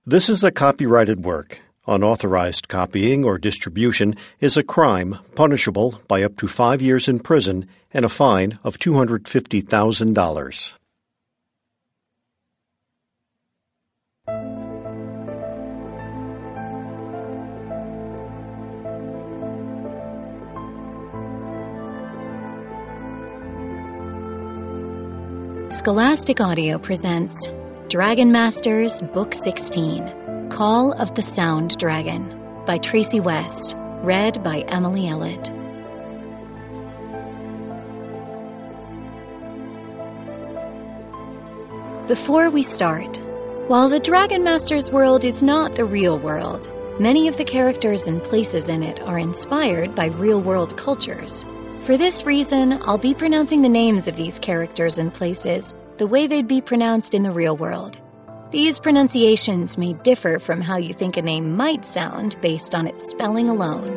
This is a copyrighted work. Unauthorized copying or distribution is a crime punishable by up to 5 years in prison and a fine of $250,000. Scholastic Audio presents Dragon Masters Book 16, Call of the Sound Dragon by Tracy West, read by Emily Ellett. Before we start, while the Dragon Masters world is not the real world, many of the characters and places in it are inspired by real-world cultures. For this reason, I'll be pronouncing the names of these characters and places the way they'd be pronounced in the real world. These pronunciations may differ from how you think a name might sound based on its spelling alone.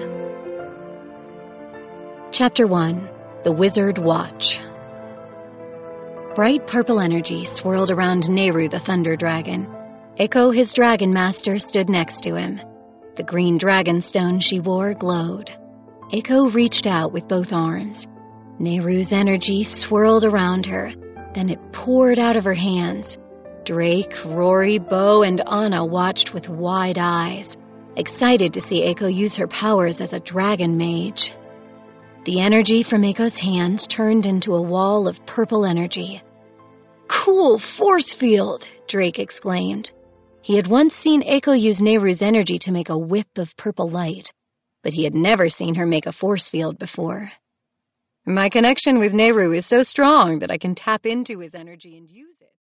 Chapter 1. The Wizard Watch. Bright purple energy swirled around Nehru the Thunder Dragon. Echo, his dragon master, stood next to him. The green dragonstone she wore glowed. Echo reached out with both arms. Nehru's energy swirled around her, then it poured out of her hands. Drake, Rory, Bo, and Anna watched with wide eyes, excited to see Echo use her powers as a dragon mage. The energy from Echo's hands turned into a wall of purple energy. "Cool force field!" Drake exclaimed. He had once seen Echo use Nehru's energy to make a whip of purple light, but he had never seen her make a force field before. "My connection with Nehru is so strong that I can tap into his energy and use it."